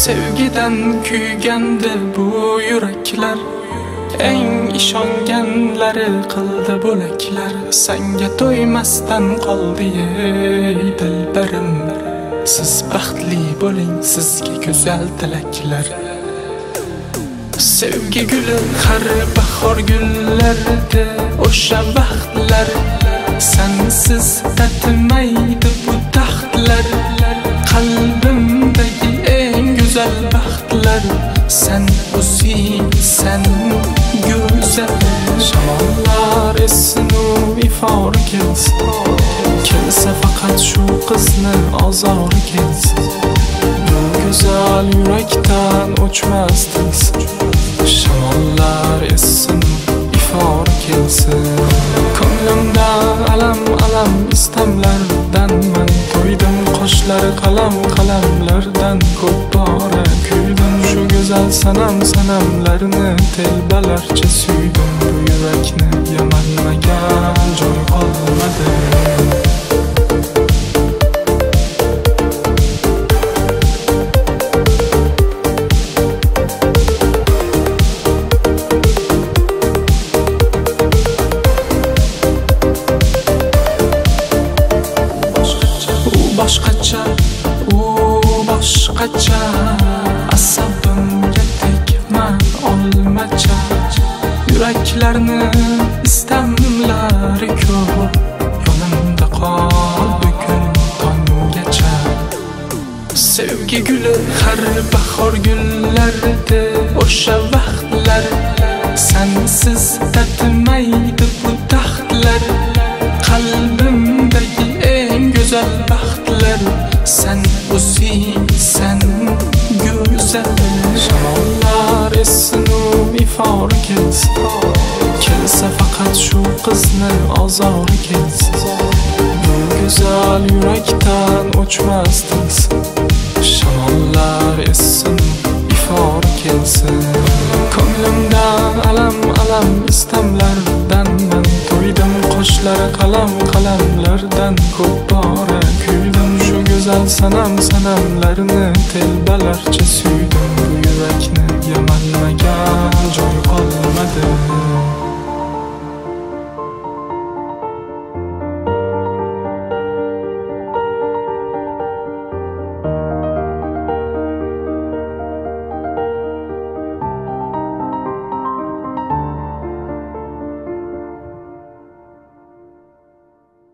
Sevgiden kuygandi bu yuraklar, eng ishonganlari qildi bo'laklar. Senga to'ymasdan qoldi ey dilbarim, siz baxtli bo'ling, sizga go'zal tilaklar. Sevgi guli har bahor gullarida o'sha vaqtlar, sensiz tatimaydi bu taxtlar. Qalbimdagi eng go'zal baxtlar, sen o'zing, sen go'zal. Shamollar essin u ifori kelsin, kelsa faqat shu qizni ozori kelsin. Bu go'zal yurakdan o'chmas tilsin. Shamollar essin, ifori kelsin. Ko'nglimdan alam istamlardan man to'ydim. Qoshlari qalamlardan ko'p bora kuydim. Shu go'zal sanamlarni telbalarcha suydim. Bu yurakni yamanmagan joy qolmadi. Boshqacha asabimga tegma olmacha. Yuraklarni istamlari ko'p, yonimda qol bugun tonggacha. Sevgi guli har bahor gullarida o'sha vaqtlar, sensiz tatimaydi bu taxtlar. Qalbimdagi eng go'zal baxtlar, sen o'zing, sen go'zal. Shamollar essin u ifori kelsin, kelsa faqat shu qizni ozori kelsin. Bu go'zal yurakdan o'chmas tilsin. Shamollar essin, ifori kelsin. Ko'nglimdan alam istamlardan man to'ydim. Qoshlari qalamlardan ko'p bora kuydim. Shu go'zal sanamlarni telbalarcha suydim. Bu yurakni yamanmagan joy qolmadi.